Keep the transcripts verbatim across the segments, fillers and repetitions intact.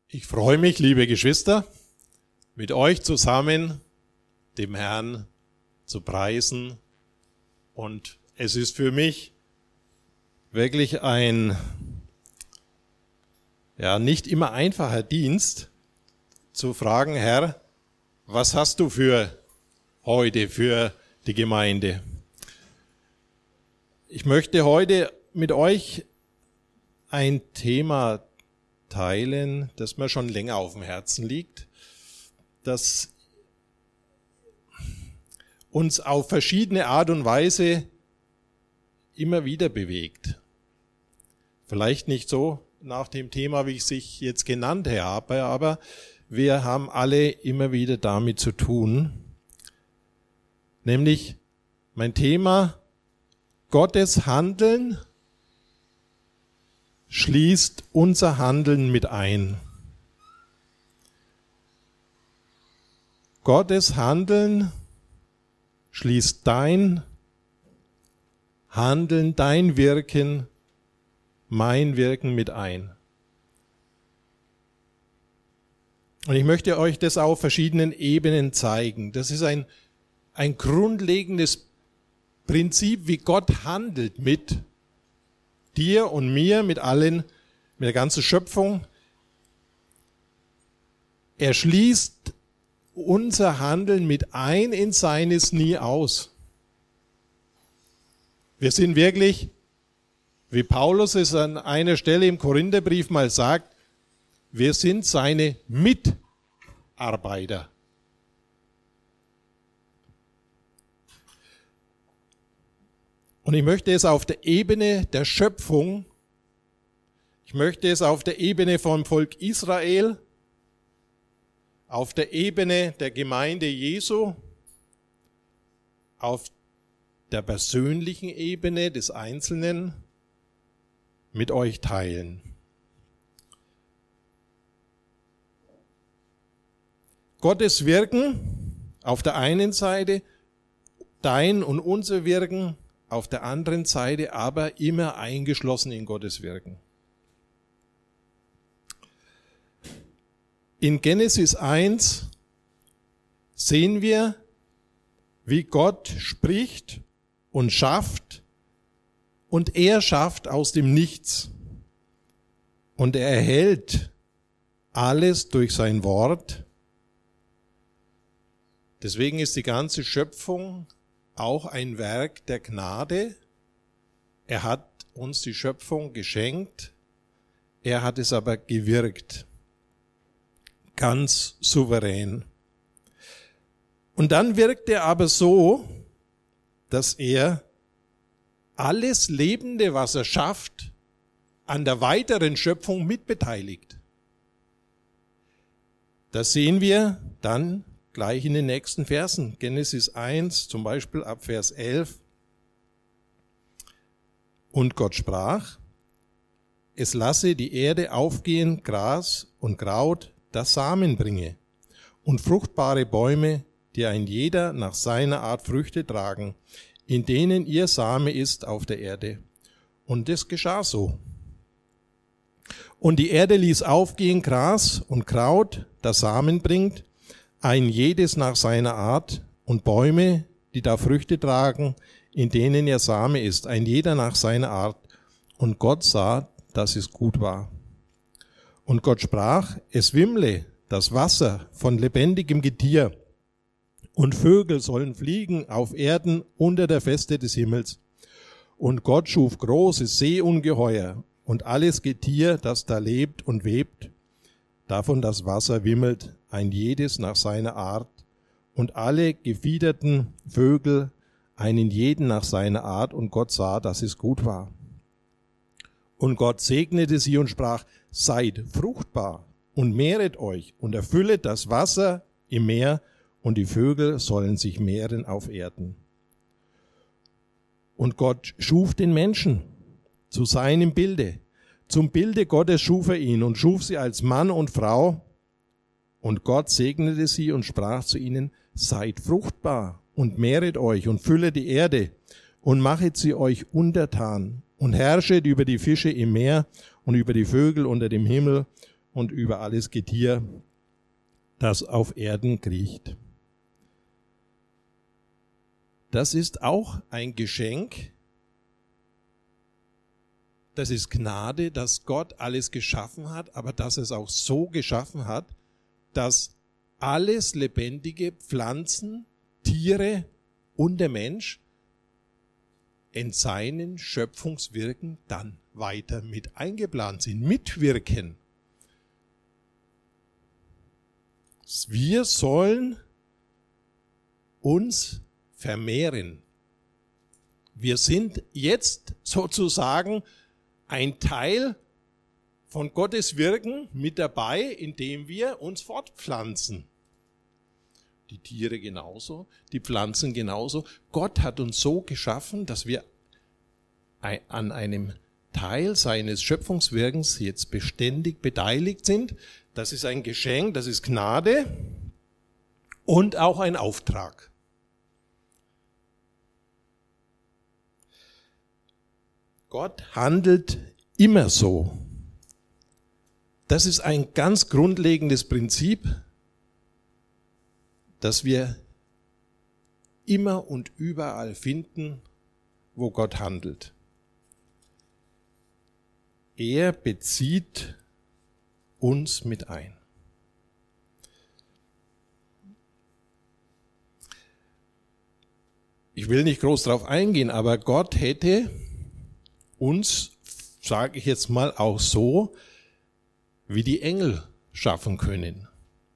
Ich freue mich, liebe Geschwister, mit euch zusammen dem Herrn zu preisen. Und es ist für mich wirklich ein, ja, nicht immer einfacher Dienst, zu fragen, Herr, was hast du für heute, für die Gemeinde? Ich möchte heute mit euch ein Thema teilen, das mir schon länger auf dem Herzen liegt, das uns auf verschiedene Art und Weise immer wieder bewegt. Vielleicht nicht so nach dem Thema, wie ich es sich jetzt genannt habe, aber wir haben alle immer wieder damit zu tun. Nämlich mein Thema: Gottes Handeln schließt unser Handeln mit ein. Gottes Handeln schließt dein Handeln, dein Wirken, mein Wirken mit ein. Und ich möchte euch das auf verschiedenen Ebenen zeigen. Das ist ein, ein grundlegendes Prinzip, wie Gott handelt mit dir und mir, mit allen, mit der ganzen Schöpfung. Er schließt unser Handeln mit ein in seines nie aus. Wir sind wirklich, wie Paulus es an einer Stelle im Korintherbrief mal sagt, wir sind seine Mitarbeiter. Und ich möchte es auf der Ebene der Schöpfung, ich möchte es auf der Ebene vom Volk Israel, auf der Ebene der Gemeinde Jesu, auf der persönlichen Ebene des Einzelnen mit euch teilen. Gottes Wirken auf der einen Seite, dein und unser Wirken auf der anderen Seite, aber immer eingeschlossen in Gottes Wirken. In Genesis eins sehen wir, wie Gott spricht und schafft, und er schafft aus dem Nichts. Und er erhält alles durch sein Wort. Deswegen ist die ganze Schöpfung auch ein Werk der Gnade. Er hat uns die Schöpfung geschenkt, er hat es aber gewirkt, ganz souverän. Und dann wirkt er aber so, dass er alles Lebende, was er schafft, an der weiteren Schöpfung mitbeteiligt. Das sehen wir dann gleich in den nächsten Versen. Genesis eins, zum Beispiel ab Vers elf. Und Gott sprach, es lasse die Erde aufgehen, Gras und Kraut, das Samen bringe, und fruchtbare Bäume, die ein jeder nach seiner Art Früchte tragen, in denen ihr Same ist auf der Erde. Und es geschah so. Und die Erde ließ aufgehen Gras und Kraut, das Samen bringt, ein jedes nach seiner Art, und Bäume, die da Früchte tragen, in denen ihr Same ist, ein jeder nach seiner Art. Und Gott sah, dass es gut war. Und Gott sprach, es wimmle das Wasser von lebendigem Getier, und Vögel sollen fliegen auf Erden unter der Feste des Himmels. Und Gott schuf großes Seeungeheuer und alles Getier, das da lebt und webt, davon das Wasser wimmelt, ein jedes nach seiner Art, und alle gefiederten Vögel, einen jeden nach seiner Art, und Gott sah, dass es gut war. Und Gott segnete sie und sprach, seid fruchtbar und mehret euch und erfüllet das Wasser im Meer, und die Vögel sollen sich mehren auf Erden. Und Gott schuf den Menschen zu seinem Bilde. Zum Bilde Gottes schuf er ihn und schuf sie als Mann und Frau. Und Gott segnete sie und sprach zu ihnen, seid fruchtbar und mehret euch und füllet die Erde und machet sie euch untertan und herrschet über die Fische im Meer und über die Vögel unter dem Himmel und über alles Getier, das auf Erden kriecht. Das ist auch ein Geschenk. Das ist Gnade, dass Gott alles geschaffen hat, aber dass er es auch so geschaffen hat, dass alles lebendige Pflanzen, Tiere und der Mensch in seinen Schöpfungswirken dann weiter mit eingeplant sind, mitwirken. Wir sollen uns vermehren. Wir sind jetzt sozusagen ein Teil von Gottes Wirken mit dabei, indem wir uns fortpflanzen. Die Tiere genauso, die Pflanzen genauso. Gott hat uns so geschaffen, dass wir an einem Teil seines Schöpfungswirkens jetzt beständig beteiligt sind. Das ist ein Geschenk, das ist Gnade und auch ein Auftrag. Gott handelt immer so. Das ist ein ganz grundlegendes Prinzip, das wir immer und überall finden, wo Gott handelt. Er bezieht uns mit ein. Ich will nicht groß darauf eingehen, aber Gott hätte uns, sage ich jetzt mal, auch so wie die Engel schaffen können.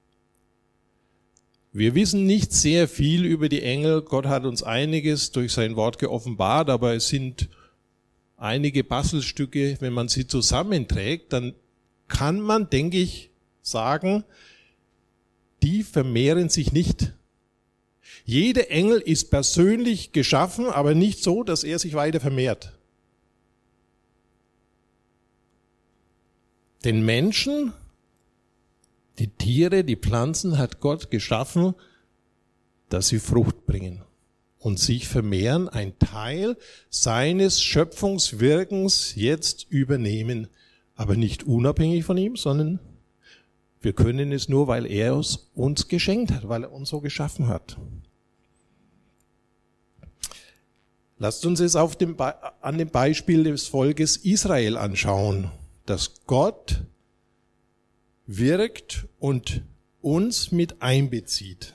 Wir wissen nicht sehr viel über die Engel. Gott hat uns einiges durch sein Wort geoffenbart, aber es sind einige Puzzlestücke. Wenn man sie zusammenträgt, dann kann man, denke ich, sagen, die vermehren sich nicht. Jeder Engel ist persönlich geschaffen, aber nicht so, dass er sich weiter vermehrt. Den Menschen, die Tiere, die Pflanzen hat Gott geschaffen, dass sie Frucht bringen und sich vermehren, ein Teil seines Schöpfungswirkens jetzt übernehmen, aber nicht unabhängig von ihm, sondern wir können es nur, weil er es uns geschenkt hat, weil er uns so geschaffen hat. Lasst uns es auf dem Be- an dem Beispiel des Volkes Israel anschauen, dass Gott wirkt und uns mit einbezieht.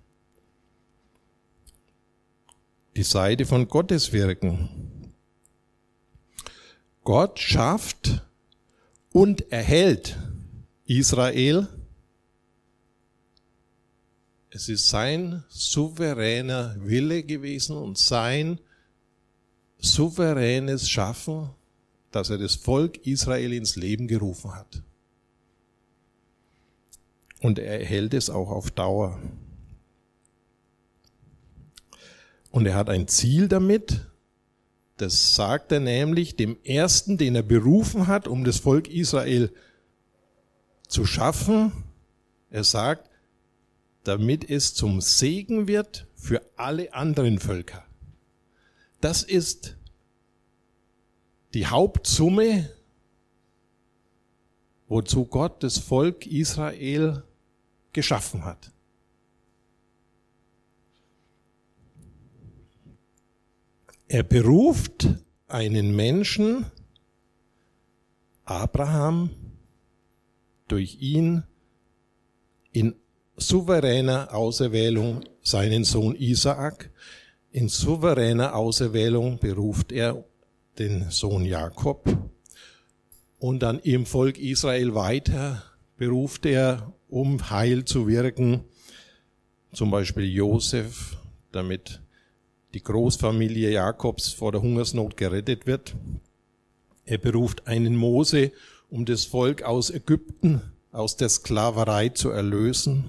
Die Seite von Gottes Wirken. Gott schafft und erhält Israel. Es ist sein souveräner Wille gewesen und sein souveränes Schaffen, dass er das Volk Israel ins Leben gerufen hat. Und er erhält es auch auf Dauer. Und er hat ein Ziel damit, das sagt er nämlich dem Ersten, den er berufen hat, um das Volk Israel zu schaffen. Er sagt, damit es zum Segen wird für alle anderen Völker. Das ist die Hauptsumme, wozu Gott das Volk Israel geschaffen hat. Er beruft einen Menschen, Abraham, durch ihn in souveräner Auserwählung seinen Sohn Isaak. In souveräner Auserwählung beruft er den Sohn Jakob. Und dann im Volk Israel weiter beruft er, um Heil zu wirken, zum Beispiel Josef, damit die Großfamilie Jakobs vor der Hungersnot gerettet wird. Er beruft einen Mose, um das Volk aus Ägypten, aus der Sklaverei zu erlösen.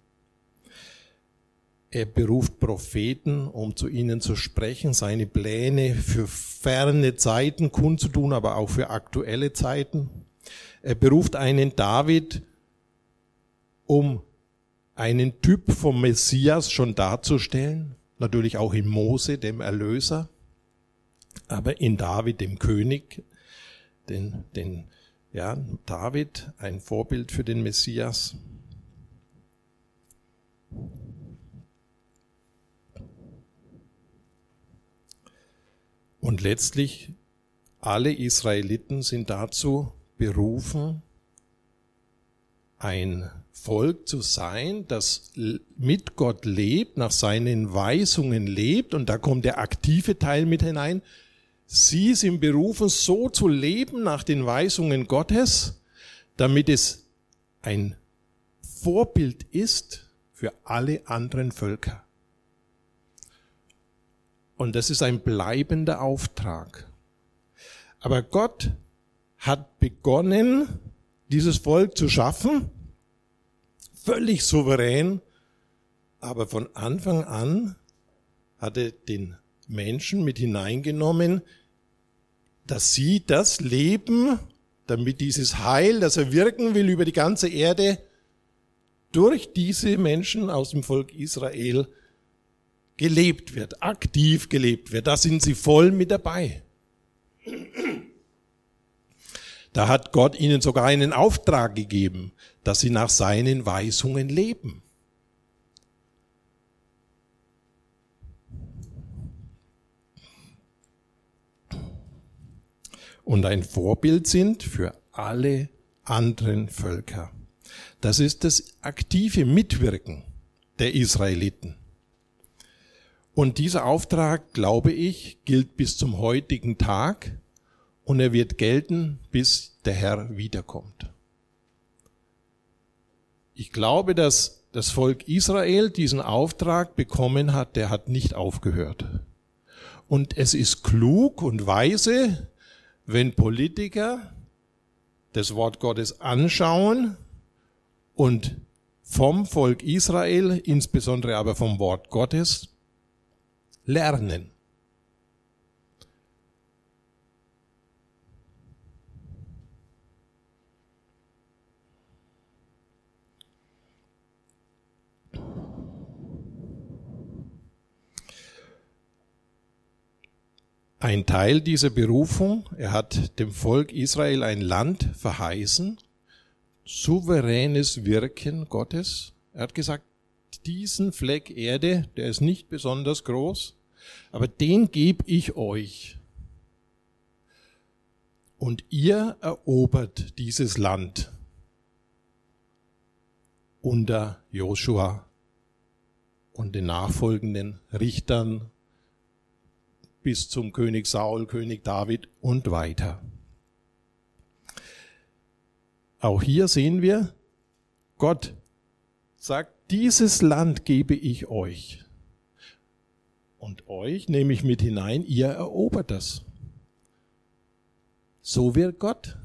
Er beruft Propheten, um zu ihnen zu sprechen, seine Pläne für ferne Zeiten kundzutun, aber auch für aktuelle Zeiten. Er beruft einen David, um einen Typ vom Messias schon darzustellen, natürlich auch in Mose, dem Erlöser, aber in David, dem König, den, den, Ja, David, ein Vorbild für den Messias. Und letztlich, alle Israeliten sind dazu berufen, ein Volk zu sein, das mit Gott lebt, nach seinen Weisungen lebt. Und da kommt der aktive Teil mit hinein. Sie sind berufen, so zu leben nach den Weisungen Gottes, damit es ein Vorbild ist für alle anderen Völker. Und das ist ein bleibender Auftrag. Aber Gott hat begonnen, dieses Volk zu schaffen, völlig souverän, aber von Anfang an hat er den Menschen mit hineingenommen, dass sie das Leben, damit dieses Heil, das er wirken will über die ganze Erde, durch diese Menschen aus dem Volk Israel gelebt wird, aktiv gelebt wird. Da sind sie voll mit dabei. Da hat Gott ihnen sogar einen Auftrag gegeben, dass sie nach seinen Weisungen leben. Und ein Vorbild sind für alle anderen Völker. Das ist das aktive Mitwirken der Israeliten. Und dieser Auftrag, glaube ich, gilt bis zum heutigen Tag und er wird gelten, bis der Herr wiederkommt. Ich glaube, dass das Volk Israel diesen Auftrag bekommen hat, der hat nicht aufgehört. Und es ist klug und weise, wenn Politiker das Wort Gottes anschauen und vom Volk Israel, insbesondere aber vom Wort Gottes, lernen. Ein Teil dieser Berufung, er hat dem Volk Israel ein Land verheißen, souveränes Wirken Gottes. Er hat gesagt, diesen Fleck Erde, der ist nicht besonders groß, aber den gebe ich euch. Und ihr erobert dieses Land unter Joshua und den nachfolgenden Richtern bis zum König Saul, König David und weiter. Auch hier sehen wir, Gott sagt, dieses Land gebe ich euch. Und euch nehme ich mit hinein, ihr erobert das. So wird Gott.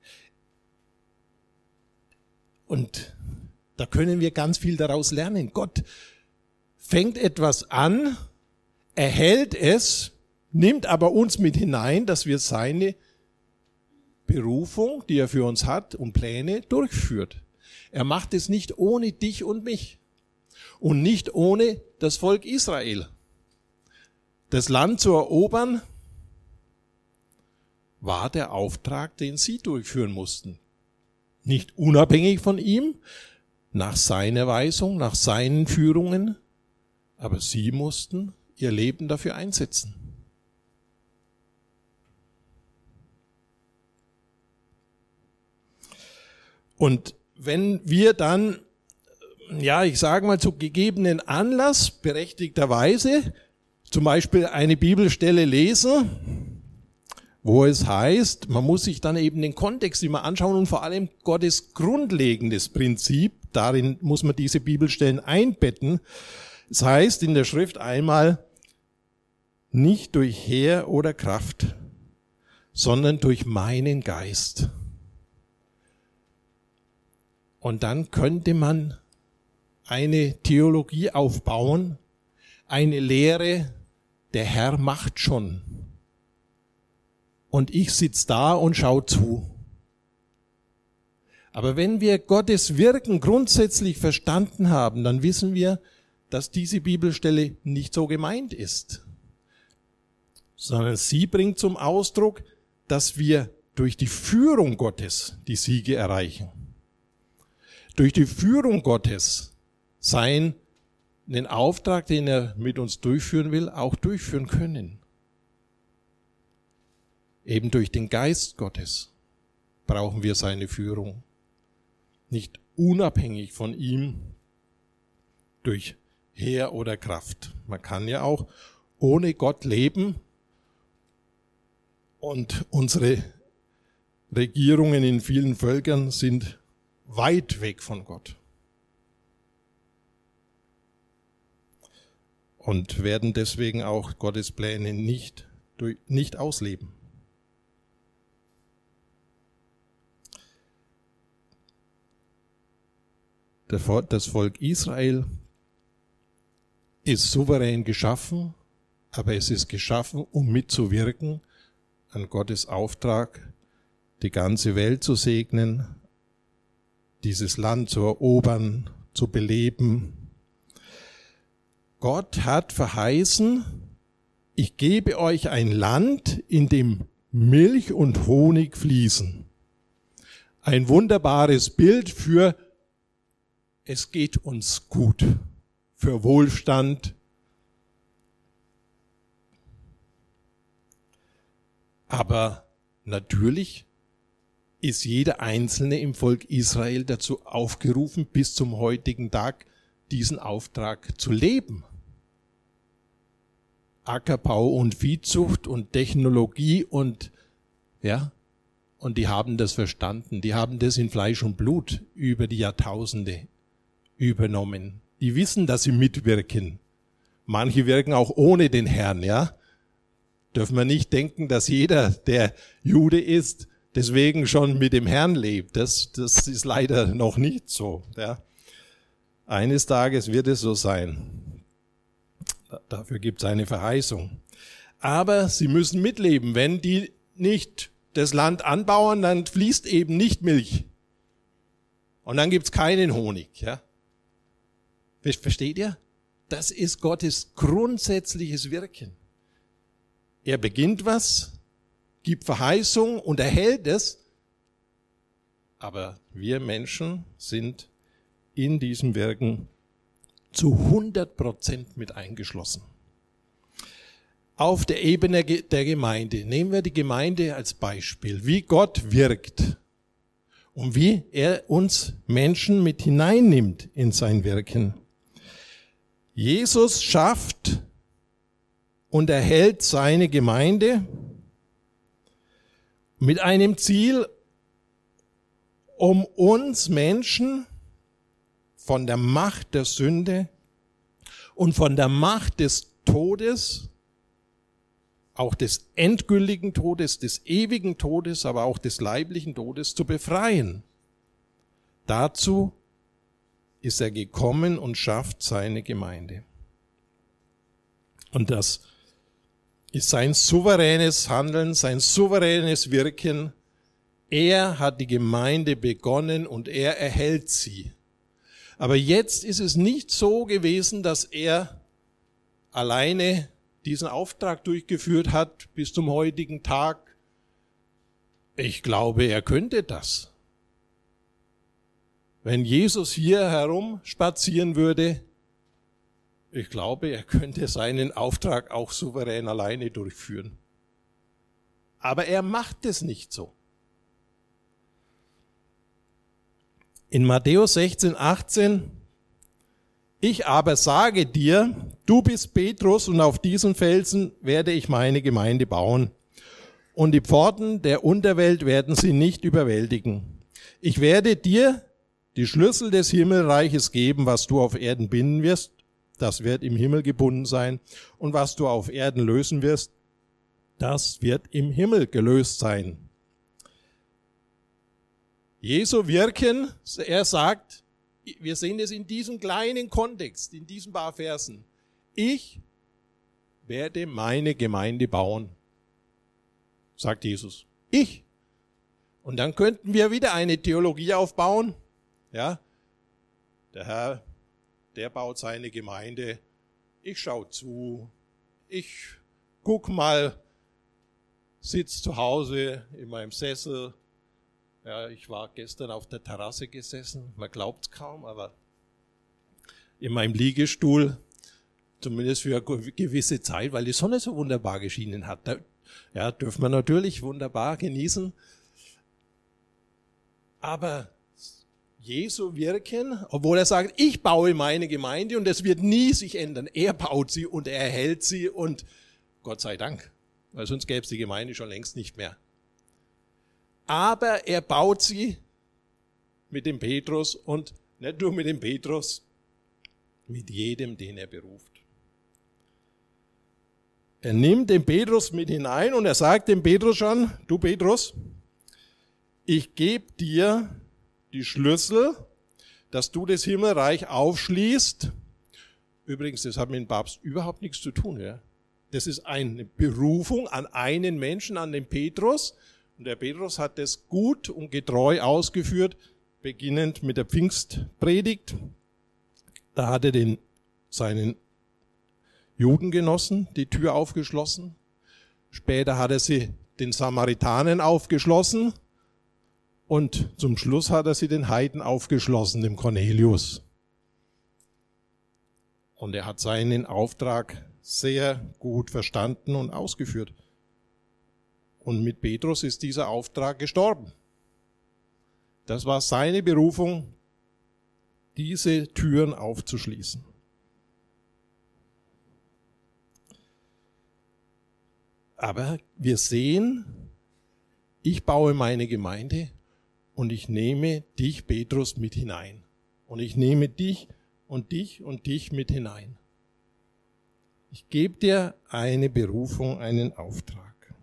Und da können wir ganz viel daraus lernen. Gott fängt etwas an, erhält es, nimmt aber uns mit hinein, dass wir seine Berufung, die er für uns hat und Pläne durchführt. Er macht es nicht ohne dich und mich und nicht ohne das Volk Israel. Das Land zu erobern war der Auftrag, den sie durchführen mussten. Nicht unabhängig von ihm, nach seiner Weisung, nach seinen Führungen, aber sie mussten ihr Leben dafür einsetzen. Und wenn wir dann, ja, ich sage mal, zu gegebenen Anlass, berechtigterweise, zum Beispiel eine Bibelstelle lesen, wo es heißt, man muss sich dann eben den Kontext immer anschauen und vor allem Gottes grundlegendes Prinzip, darin muss man diese Bibelstellen einbetten. Es heißt in der Schrift einmal, nicht durch Heer oder Kraft, sondern durch meinen Geist. Und dann könnte man eine Theologie aufbauen, eine Lehre, der Herr macht schon. Und ich sitze da und schaue zu. Aber wenn wir Gottes Wirken grundsätzlich verstanden haben, dann wissen wir, dass diese Bibelstelle nicht so gemeint ist, sondern sie bringt zum Ausdruck, dass wir durch die Führung Gottes die Siege erreichen. Durch die Führung Gottes seinen den Auftrag, den er mit uns durchführen will, auch durchführen können. Eben durch den Geist Gottes brauchen wir seine Führung. Nicht unabhängig von ihm durch Heer oder Kraft. Man kann ja auch ohne Gott leben und unsere Regierungen in vielen Völkern sind weit weg von Gott und werden deswegen auch Gottes Pläne nicht, nicht ausleben. Das Volk Israel ist souverän geschaffen, aber es ist geschaffen, um mitzuwirken an Gottes Auftrag, die ganze Welt zu segnen, dieses Land zu erobern, zu beleben. Gott hat verheißen, ich gebe euch ein Land, in dem Milch und Honig fließen. Ein wunderbares Bild für es geht uns gut, für Wohlstand. Aber natürlich ist jeder Einzelne im Volk Israel dazu aufgerufen, bis zum heutigen Tag diesen Auftrag zu leben. Ackerbau und Viehzucht und Technologie und, ja, und die haben das verstanden. Die haben das in Fleisch und Blut über die Jahrtausende übernommen. Die wissen, dass sie mitwirken. Manche wirken auch ohne den Herrn, ja. Dürfen wir nicht denken, dass jeder, der Jude ist, deswegen schon mit dem Herrn lebt. Das, das ist leider noch nicht so, ja. Eines Tages wird es so sein. Dafür gibt es eine Verheißung. Aber sie müssen mitleben. Wenn die nicht das Land anbauen, dann fließt eben nicht Milch. Und dann gibt es keinen Honig, ja. Versteht ihr? Das ist Gottes grundsätzliches Wirken. Er beginnt was, gibt Verheißung und erhält es, aber wir Menschen sind in diesem Wirken zu hundert Prozent mit eingeschlossen. Auf der Ebene der Gemeinde, nehmen wir die Gemeinde als Beispiel, wie Gott wirkt und wie er uns Menschen mit hineinnimmt in sein Wirken. Jesus schafft und erhält seine Gemeinde mit einem Ziel, um uns Menschen von der Macht der Sünde und von der Macht des Todes, auch des endgültigen Todes, des ewigen Todes, aber auch des leiblichen Todes zu befreien. Dazu ist er gekommen und schafft seine Gemeinde. Und das ist sein souveränes Handeln, sein souveränes Wirken. Er hat die Gemeinde begonnen und er erhält sie. Aber jetzt ist es nicht so gewesen, dass er alleine diesen Auftrag durchgeführt hat bis zum heutigen Tag. Ich glaube, er könnte das. Wenn Jesus hier herum spazieren würde, ich glaube, er könnte seinen Auftrag auch souverän alleine durchführen. Aber er macht es nicht so. In Matthäus sechzehn, achtzehn, ich aber sage dir, du bist Petrus und auf diesen Felsen werde ich meine Gemeinde bauen. Und die Pforten der Unterwelt werden sie nicht überwältigen. Ich werde dir die Schlüssel des Himmelreiches geben, was du auf Erden binden wirst, das wird im Himmel gebunden sein. Und was du auf Erden lösen wirst, das wird im Himmel gelöst sein. Jesu Wirken, er sagt, wir sehen es in diesem kleinen Kontext, in diesen paar Versen. Ich werde meine Gemeinde bauen, sagt Jesus. Ich. Und dann könnten wir wieder eine Theologie aufbauen. Ja, der Herr, der baut seine Gemeinde. Ich schaue zu. Ich guck mal sitze zu Hause in meinem Sessel. Ja, ich war gestern auf der Terrasse gesessen, man glaubt es kaum, aber in meinem Liegestuhl, zumindest für eine gewisse Zeit, weil die Sonne so wunderbar geschienen hat. Da, ja, dürfen wir natürlich wunderbar genießen. Aber Jesu Wirken, obwohl er sagt, ich baue meine Gemeinde und es wird nie sich ändern. Er baut sie und er erhält sie und Gott sei Dank, weil sonst gäbe es die Gemeinde schon längst nicht mehr. Aber er baut sie mit dem Petrus und nicht nur mit dem Petrus, mit jedem, den er beruft. Er nimmt den Petrus mit hinein und er sagt dem Petrus schon, du Petrus, ich gebe dir die Schlüssel, dass du das Himmelreich aufschließt. Übrigens, das hat mit dem Papst überhaupt nichts zu tun. Ja? Das ist eine Berufung an einen Menschen, an den Petrus. Und der Petrus hat das gut und getreu ausgeführt, beginnend mit der Pfingstpredigt. Da hat er den, seinen Judengenossen die Tür aufgeschlossen. Später hat er sie den Samaritanern aufgeschlossen. Und zum Schluss hat er sie den Heiden aufgeschlossen, dem Cornelius. Und er hat seinen Auftrag sehr gut verstanden und ausgeführt. Und mit Petrus ist dieser Auftrag gestorben. Das war seine Berufung, diese Türen aufzuschließen. Aber wir sehen, ich baue meine Gemeinde und ich nehme dich, Petrus, mit hinein. Und ich nehme dich und dich und dich mit hinein. Ich gebe dir eine Berufung, einen Auftrag.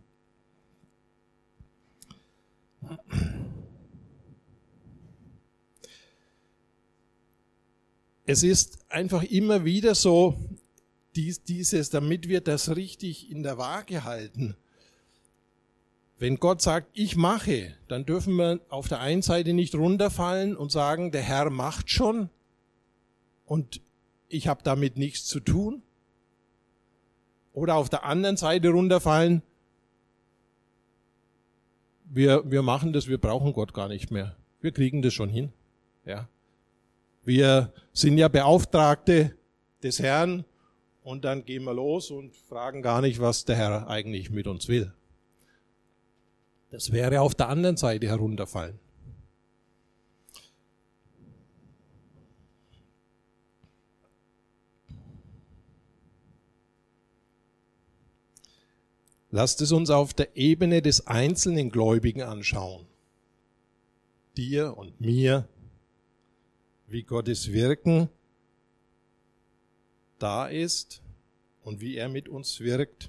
Es ist einfach immer wieder so, dies, dieses, damit wir das richtig in der Waage halten. Wenn Gott sagt, ich mache, dann dürfen wir auf der einen Seite nicht runterfallen und sagen, der Herr macht schon und ich habe damit nichts zu tun. Oder auf der anderen Seite runterfallen, wir, wir machen das, wir brauchen Gott gar nicht mehr. Wir kriegen das schon hin. Ja. Wir sind ja Beauftragte des Herrn und dann gehen wir los und fragen gar nicht, was der Herr eigentlich mit uns will. Das wäre auf der anderen Seite herunterfallen. Lasst es uns auf der Ebene des einzelnen Gläubigen anschauen. Dir und mir, wie Gottes Wirken da ist und wie er mit uns wirkt.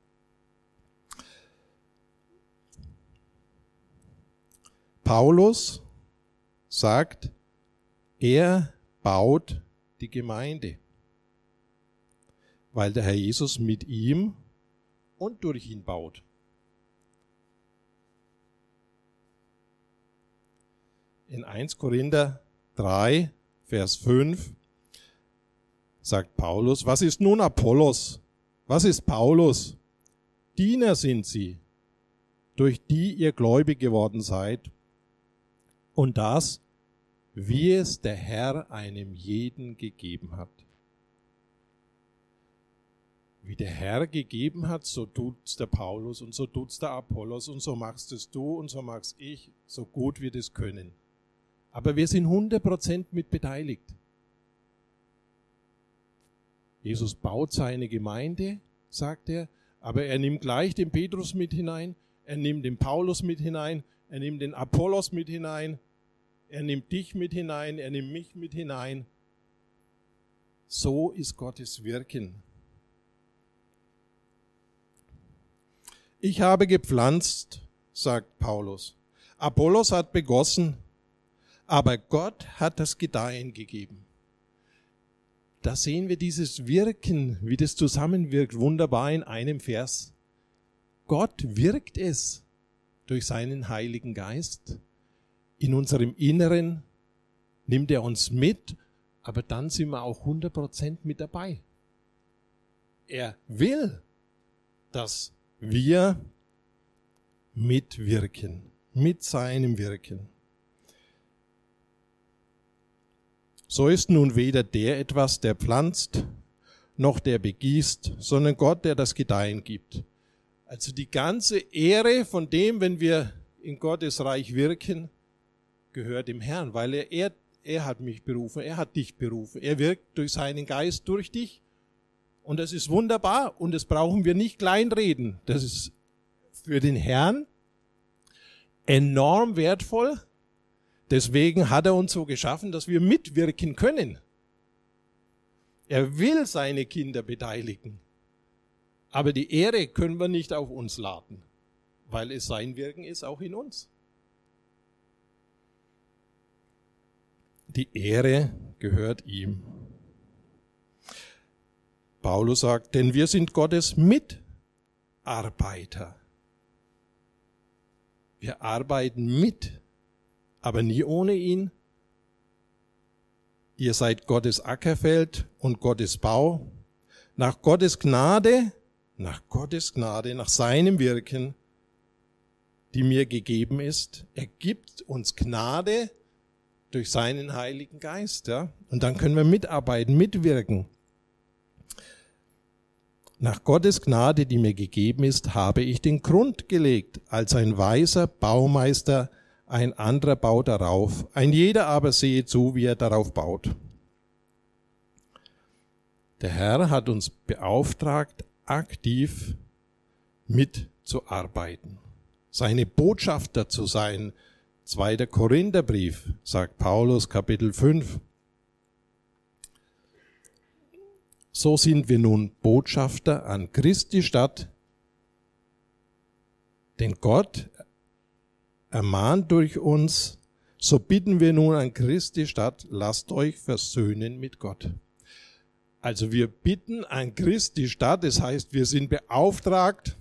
Paulus sagt, er baut die Gemeinde, weil der Herr Jesus mit ihm und durch ihn baut. In erster Korinther drei, Vers fünf sagt Paulus, was ist nun Apollos? Was ist Paulus? Diener sind sie, durch die ihr gläubig geworden seid, und das, wie es der Herr einem jeden gegeben hat. Wie der Herr gegeben hat, so tut's der Paulus und so tut's der Apollos und so machst es du und so mach's ich, so gut wir das können. Aber wir sind hundert Prozent mit beteiligt. Jesus baut seine Gemeinde, sagt er, aber er nimmt gleich den Petrus mit hinein, er nimmt den Paulus mit hinein, er nimmt den Apollos mit hinein, er nimmt dich mit hinein, er nimmt mich mit hinein. So ist Gottes Wirken. Ich habe gepflanzt, sagt Paulus. Apollos hat begossen, aber Gott hat das Gedeihen gegeben. Da sehen wir dieses Wirken, wie das zusammenwirkt, wunderbar in einem Vers. Gott wirkt es durch seinen Heiligen Geist. In unserem Inneren nimmt er uns mit, aber dann sind wir auch hundert Prozent mit dabei. Er will, dass wir mitwirken, mit seinem Wirken. So ist nun weder der etwas, der pflanzt, noch der begießt, sondern Gott, der das Gedeihen gibt. Also die ganze Ehre von dem, wenn wir in Gottes Reich wirken, gehört dem Herrn, weil er, er, er hat mich berufen, er hat dich berufen, er wirkt durch seinen Geist durch dich und das ist wunderbar und das brauchen wir nicht kleinreden. Das ist für den Herrn enorm wertvoll. Deswegen hat er uns so geschaffen, dass wir mitwirken können. Er will seine Kinder beteiligen. Aber die Ehre können wir nicht auf uns laden, weil es sein Wirken ist auch in uns. Die Ehre gehört ihm. Paulus sagt, denn wir sind Gottes Mitarbeiter. Wir arbeiten mit, aber nie ohne ihn. Ihr seid Gottes Ackerfeld und Gottes Bau. Nach Gottes Gnade, nach Gottes Gnade, nach seinem Wirken, die mir gegeben ist. Er gibt uns Gnade durch seinen Heiligen Geist. Ja? Und dann können wir mitarbeiten, mitwirken. Nach Gottes Gnade, die mir gegeben ist, habe ich den Grund gelegt, als ein weiser Baumeister. Ein anderer baut darauf, ein jeder aber sehe zu, wie er darauf baut. Der Herr hat uns beauftragt, aktiv mitzuarbeiten, seine Botschafter zu sein. Zweiter Korintherbrief, sagt Paulus, Kapitel fünf. So sind wir nun Botschafter an Christi Stadt, denn Gott ermahnt durch uns, so bitten wir nun an Christi Stadt, lasst euch versöhnen mit Gott. Also wir bitten an Christi Stadt, das heißt, wir sind beauftragt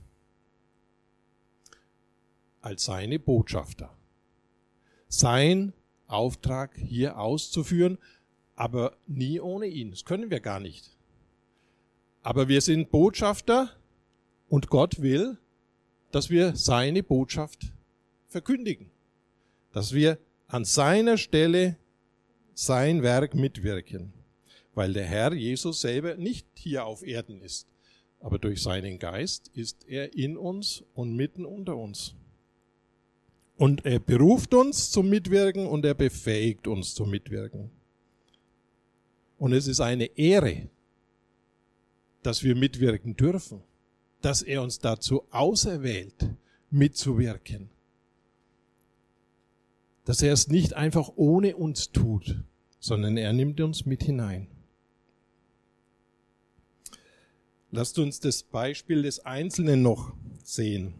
als seine Botschafter. Sein Auftrag hier auszuführen, aber nie ohne ihn. Das können wir gar nicht. Aber wir sind Botschafter und Gott will, dass wir seine Botschaft verkündigen, dass wir an seiner Stelle sein Werk mitwirken, weil der Herr Jesus selber nicht hier auf Erden ist, aber durch seinen Geist ist er in uns und mitten unter uns. Und er beruft uns zum Mitwirken und er befähigt uns zum Mitwirken. Und es ist eine Ehre, dass wir mitwirken dürfen, dass er uns dazu auserwählt, mitzuwirken. Dass er es nicht einfach ohne uns tut, sondern er nimmt uns mit hinein. Lasst uns das Beispiel des Einzelnen noch sehen.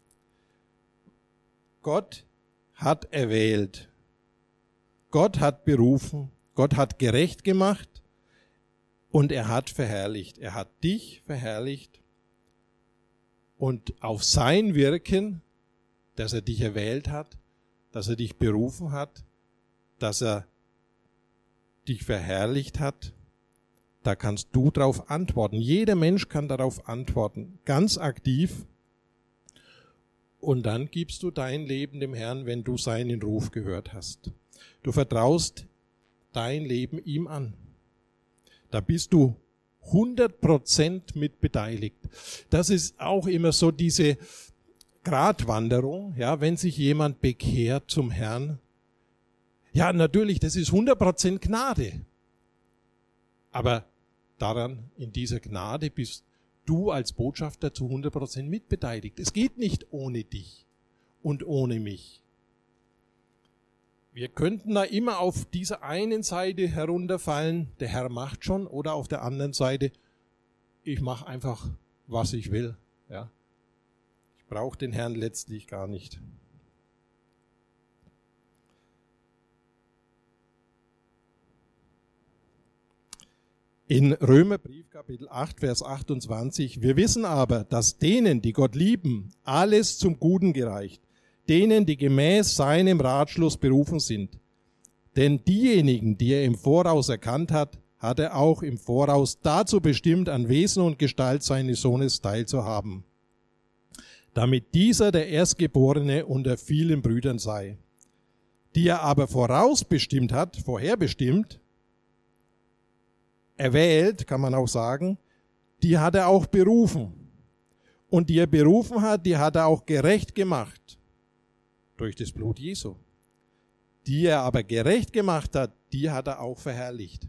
Gott hat erwählt, Gott hat berufen, Gott hat gerecht gemacht und er hat verherrlicht. Er hat dich verherrlicht und auf sein Wirken, dass er dich erwählt hat, dass er dich berufen hat, dass er dich verherrlicht hat, da kannst du darauf antworten. Jeder Mensch kann darauf antworten, ganz aktiv. Und dann gibst du dein Leben dem Herrn, wenn du seinen Ruf gehört hast. Du vertraust dein Leben ihm an. Da bist du hundert Prozent mit beteiligt. Das ist auch immer so diese Gratwanderung, ja, wenn sich jemand bekehrt zum Herrn. Ja, natürlich, das ist hundert Prozent Gnade. Aber daran, in dieser Gnade bist du als Botschafter zu hundert Prozent mitbeteiligt. Es geht nicht ohne dich und ohne mich. Wir könnten da immer auf dieser einen Seite herunterfallen, der Herr macht schon, oder auf der anderen Seite, ich mache einfach, was ich will. Ja. Ich brauche den Herrn letztlich gar nicht. In Römerbrief Kapitel acht, Vers achtundzwanzig, wir wissen aber, dass denen, die Gott lieben, alles zum Guten gereicht, denen, die gemäß seinem Ratschluss berufen sind. Denn diejenigen, die er im Voraus erkannt hat, hat er auch im Voraus dazu bestimmt, an Wesen und Gestalt seines Sohnes teilzuhaben, damit dieser der Erstgeborene unter vielen Brüdern sei. Die er aber vorausbestimmt hat, vorherbestimmt, erwählt, kann man auch sagen, die hat er auch berufen. Und die er berufen hat, die hat er auch gerecht gemacht durch das Blut Jesu. Die er aber gerecht gemacht hat, die hat er auch verherrlicht.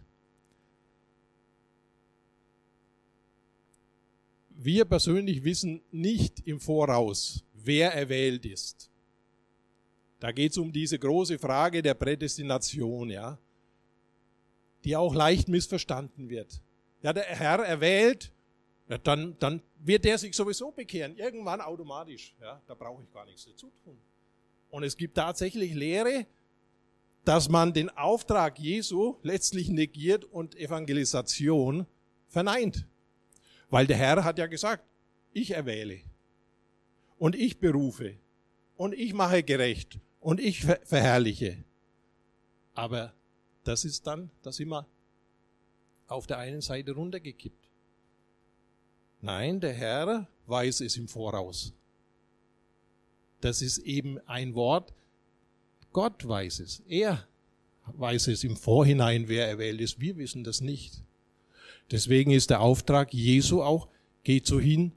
Wir persönlich wissen nicht im Voraus, wer erwählt ist. Da geht es um diese große Frage der Prädestination, ja, die auch leicht missverstanden wird. Ja, der Herr erwählt, ja, dann, dann wird er sich sowieso bekehren, irgendwann automatisch. Ja, da brauche ich gar nichts dazu tun. Und es gibt tatsächlich Lehre, dass man den Auftrag Jesu letztlich negiert und Evangelisation verneint. Weil der Herr hat ja gesagt, ich erwähle und ich berufe und ich mache gerecht und ich ver- verherrliche. Aber das ist dann, da sind wir auf der einen Seite runtergekippt. Nein, der Herr weiß es im Voraus. Das ist eben ein Wort, Gott weiß es. Er weiß es im Vorhinein, wer erwählt ist. Wir wissen das nicht. Deswegen ist der Auftrag Jesu auch, geht so hin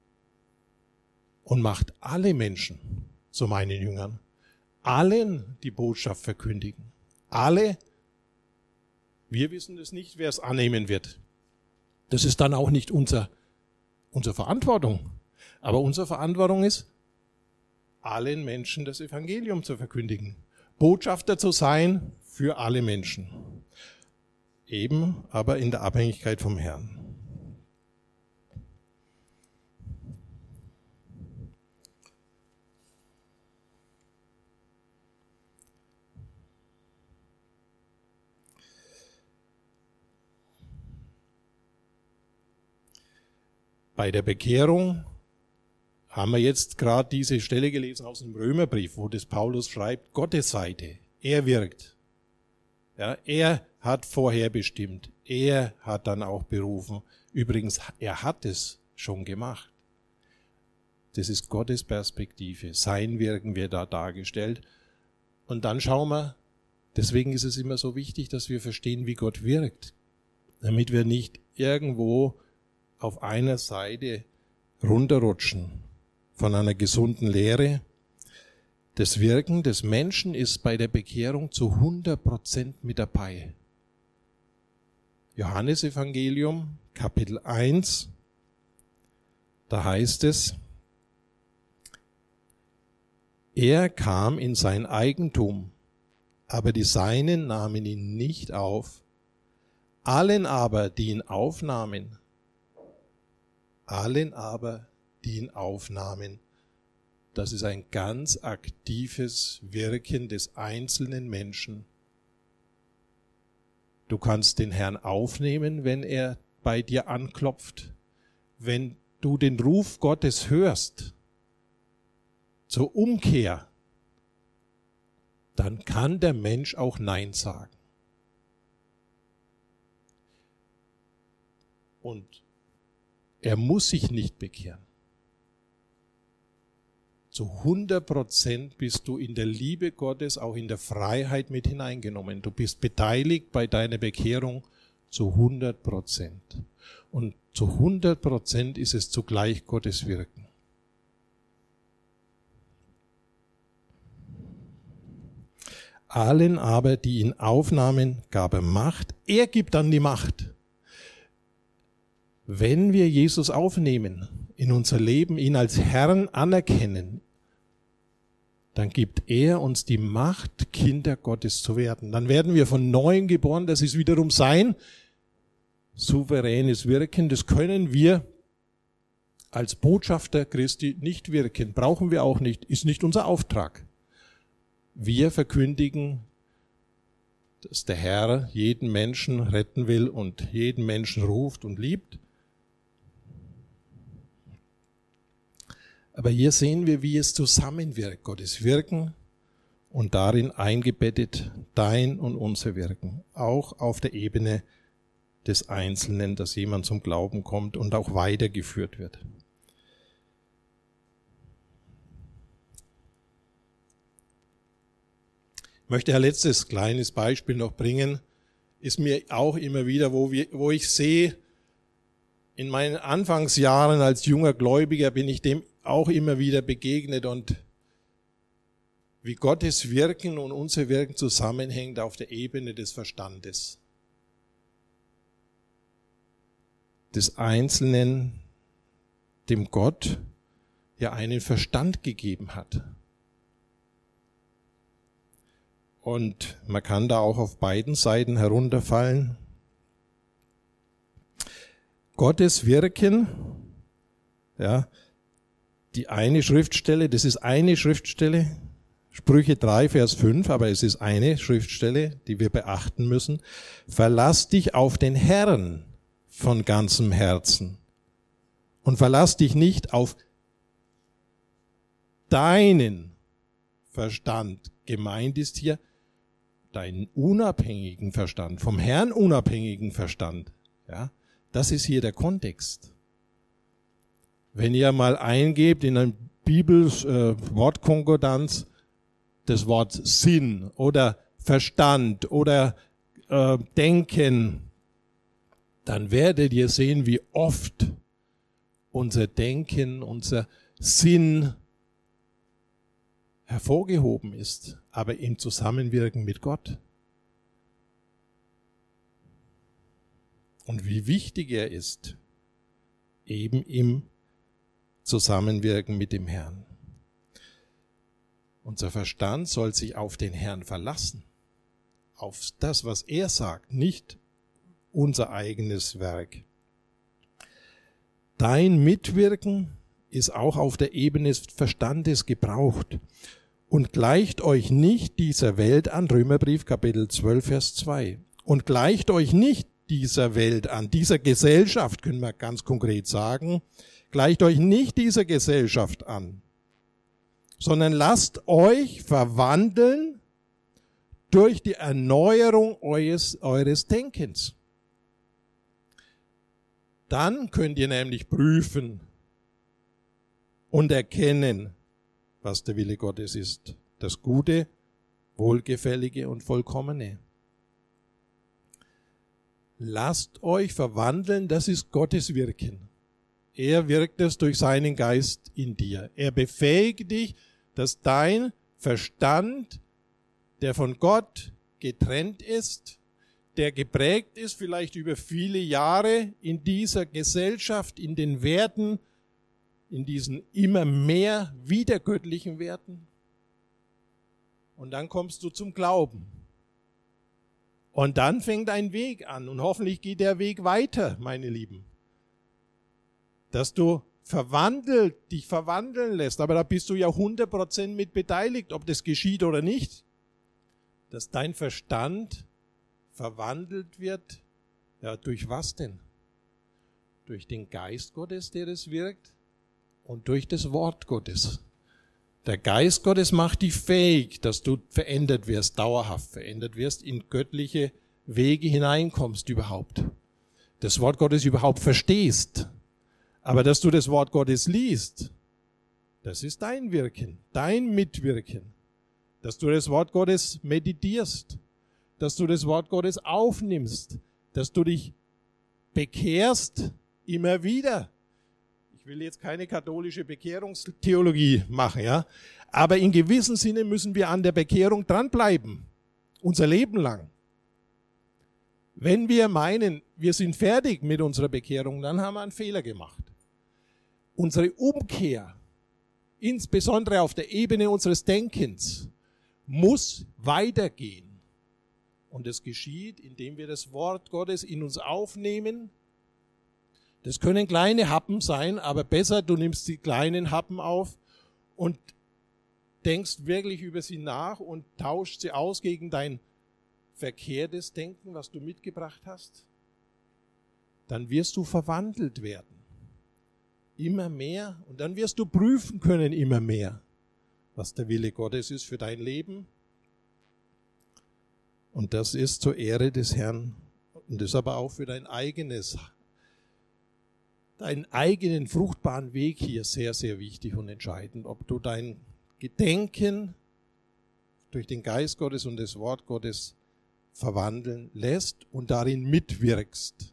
und macht alle Menschen zu meinen Jüngern. Allen die Botschaft verkündigen. Alle, wir wissen es nicht, wer es annehmen wird. Das ist dann auch nicht unser, unsere Verantwortung. Aber unsere Verantwortung ist, allen Menschen das Evangelium zu verkündigen. Botschafter zu sein für alle Menschen. Eben aber in der Abhängigkeit vom Herrn. Bei der Bekehrung haben wir jetzt gerade diese Stelle gelesen aus dem Römerbrief, wo das Paulus schreibt, Gottes Seite, er wirkt. Ja, er hat vorherbestimmt, er hat dann auch berufen. Übrigens, er hat es schon gemacht. Das ist Gottes Perspektive, sein Wirken wird da dargestellt. Und dann schauen wir, deswegen ist es immer so wichtig, dass wir verstehen, wie Gott wirkt, damit wir nicht irgendwo auf einer Seite runterrutschen von einer gesunden Lehre. Das Wirken des Menschen ist bei der Bekehrung zu hundert Prozent mit dabei. Johannesevangelium, Kapitel eins, da heißt es, er kam in sein Eigentum, aber die Seinen nahmen ihn nicht auf. Allen aber, die ihn aufnahmen, allen aber, die ihn aufnahmen, das ist ein ganz aktives Wirken des einzelnen Menschen. Du kannst den Herrn aufnehmen, wenn er bei dir anklopft. Wenn du den Ruf Gottes hörst, zur Umkehr, dann kann der Mensch auch Nein sagen. Und er muss sich nicht bekehren. Zu hundert Prozent bist du in der Liebe Gottes, auch in der Freiheit mit hineingenommen. Du bist beteiligt bei deiner Bekehrung zu hundert Prozent. Und zu hundert Prozent ist es zugleich Gottes Wirken. Allen aber, die ihn aufnahmen, gab er Macht. Er gibt dann die Macht. Wenn wir Jesus aufnehmen in unser Leben, ihn als Herrn anerkennen, dann gibt er uns die Macht, Kinder Gottes zu werden. Dann werden wir von Neuem geboren. Das ist wiederum sein souveränes Wirken. Das können wir als Botschafter Christi nicht wirken. Brauchen wir auch nicht. Ist nicht unser Auftrag. Wir verkündigen, dass der Herr jeden Menschen retten will und jeden Menschen ruft und liebt. Aber hier sehen wir, wie es zusammenwirkt. Gottes Wirken und darin eingebettet dein und unser Wirken. Auch auf der Ebene des Einzelnen, dass jemand zum Glauben kommt und auch weitergeführt wird. Ich möchte ein letztes kleines Beispiel noch bringen. Ist mir auch immer wieder, wo, wir, wo ich sehe, in meinen Anfangsjahren als junger Gläubiger bin ich dem auch immer wieder begegnet und wie Gottes Wirken und unser Wirken zusammenhängt auf der Ebene des Verstandes. Des Einzelnen, dem Gott ja einen Verstand gegeben hat. Und man kann da auch auf beiden Seiten herunterfallen. Gottes Wirken, ja, die eine Schriftstelle, das ist eine Schriftstelle, Sprüche drei, Vers fünf, aber es ist eine Schriftstelle, die wir beachten müssen. Verlass dich auf den Herrn von ganzem Herzen und verlass dich nicht auf deinen Verstand. Gemeint ist hier deinen unabhängigen Verstand, vom Herrn unabhängigen Verstand. Ja, das ist hier der Kontext. Wenn ihr mal eingebt in ein Bibel-Wortkonkordanz, äh, das Wort Sinn oder Verstand oder äh, Denken, dann werdet ihr sehen, wie oft unser Denken, unser Sinn hervorgehoben ist, aber im Zusammenwirken mit Gott. Und wie wichtig er ist, eben im Zusammenwirken mit dem Herrn. Unser Verstand soll sich auf den Herrn verlassen, auf das, was er sagt, nicht unser eigenes Werk. Dein Mitwirken ist auch auf der Ebene des Verstandes gebraucht und gleicht euch nicht dieser Welt an, Römerbrief Kapitel zwölf, Vers zwei, und gleicht euch nicht dieser Welt an, dieser Gesellschaft, können wir ganz konkret sagen, gleicht euch nicht dieser Gesellschaft an, sondern lasst euch verwandeln durch die Erneuerung eures, eures Denkens. Dann könnt ihr nämlich prüfen und erkennen, was der Wille Gottes ist, das Gute, Wohlgefällige und Vollkommene. Lasst euch verwandeln, das ist Gottes Wirken. Er wirkt es durch seinen Geist in dir. Er befähigt dich, dass dein Verstand, der von Gott getrennt ist, der geprägt ist vielleicht über viele Jahre in dieser Gesellschaft, in den Werten, in diesen immer mehr wiedergöttlichen Werten. Und dann kommst du zum Glauben. Und dann fängt ein Weg an und hoffentlich geht der Weg weiter, meine Lieben. Dass du verwandelt, dich verwandeln lässt, aber da bist du ja hundert Prozent mit beteiligt, ob das geschieht oder nicht. Dass dein Verstand verwandelt wird, ja, durch was denn? Durch den Geist Gottes, der es wirkt, und durch das Wort Gottes. Der Geist Gottes macht dich fähig, dass du verändert wirst, dauerhaft verändert wirst, in göttliche Wege hineinkommst überhaupt. Das Wort Gottes überhaupt verstehst. Aber dass du das Wort Gottes liest, das ist dein Wirken, dein Mitwirken. Dass du das Wort Gottes meditierst, dass du das Wort Gottes aufnimmst, dass du dich bekehrst immer wieder. Ich will jetzt keine katholische Bekehrungstheologie machen, ja, aber in gewissem Sinne müssen wir an der Bekehrung dranbleiben, unser Leben lang. Wenn wir meinen, wir sind fertig mit unserer Bekehrung, dann haben wir einen Fehler gemacht. Unsere Umkehr, insbesondere auf der Ebene unseres Denkens, muss weitergehen. Und es geschieht, indem wir das Wort Gottes in uns aufnehmen. Das können kleine Happen sein, aber besser, du nimmst die kleinen Happen auf und denkst wirklich über sie nach und tauscht sie aus gegen dein verkehrtes Denken, was du mitgebracht hast. Dann wirst du verwandelt werden. Immer mehr. Und dann wirst du prüfen können immer mehr, was der Wille Gottes ist für dein Leben. Und das ist zur Ehre des Herrn. Und das aber auch für dein eigenes, deinen eigenen fruchtbaren Weg hier sehr, sehr wichtig und entscheidend. Ob du dein Gedenken durch den Geist Gottes und das Wort Gottes verwandeln lässt und darin mitwirkst.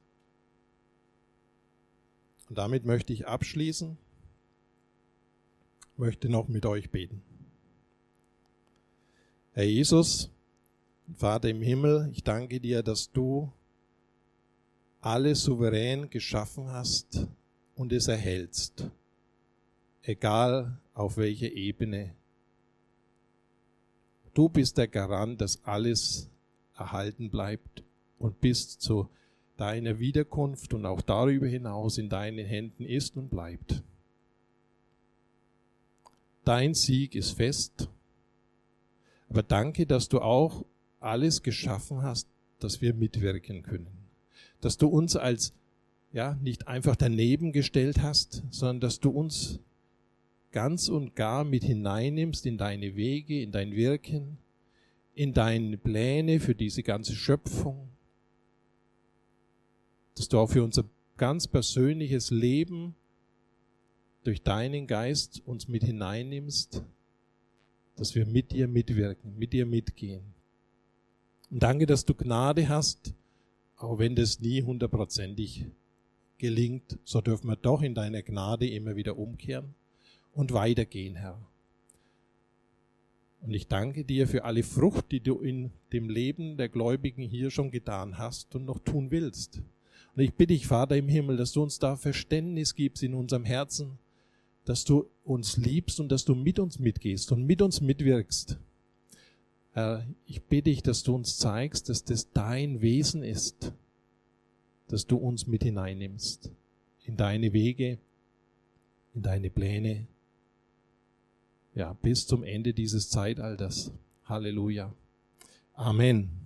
Und damit möchte ich abschließen, möchte noch mit euch beten. Herr Jesus, Vater im Himmel, ich danke dir, dass du alles souverän geschaffen hast und es erhältst, egal auf welcher Ebene. Du bist der Garant, dass alles erhalten bleibt und bis zu deiner Wiederkunft und auch darüber hinaus in deinen Händen ist und bleibt. Dein Sieg ist fest, aber danke, dass du auch alles geschaffen hast, dass wir mitwirken können. Dass du uns als, ja, nicht einfach daneben gestellt hast, sondern dass du uns ganz und gar mit hineinnimmst in deine Wege, in dein Wirken, in deine Pläne für diese ganze Schöpfung. Dass du auch für unser ganz persönliches Leben durch deinen Geist uns mit hineinnimmst, dass wir mit dir mitwirken, mit dir mitgehen. Und danke, dass du Gnade hast, auch wenn das nie hundertprozentig gelingt, so dürfen wir doch in deiner Gnade immer wieder umkehren und weitergehen, Herr. Und ich danke dir für alle Frucht, die du in dem Leben der Gläubigen hier schon getan hast und noch tun willst. Und ich bitte dich, Vater im Himmel, dass du uns da Verständnis gibst in unserem Herzen, dass du uns liebst und dass du mit uns mitgehst und mit uns mitwirkst. Herr, ich bitte dich, dass du uns zeigst, dass das dein Wesen ist, dass du uns mit hineinnimmst in deine Wege, in deine Pläne, ja, bis zum Ende dieses Zeitalters. Halleluja. Amen.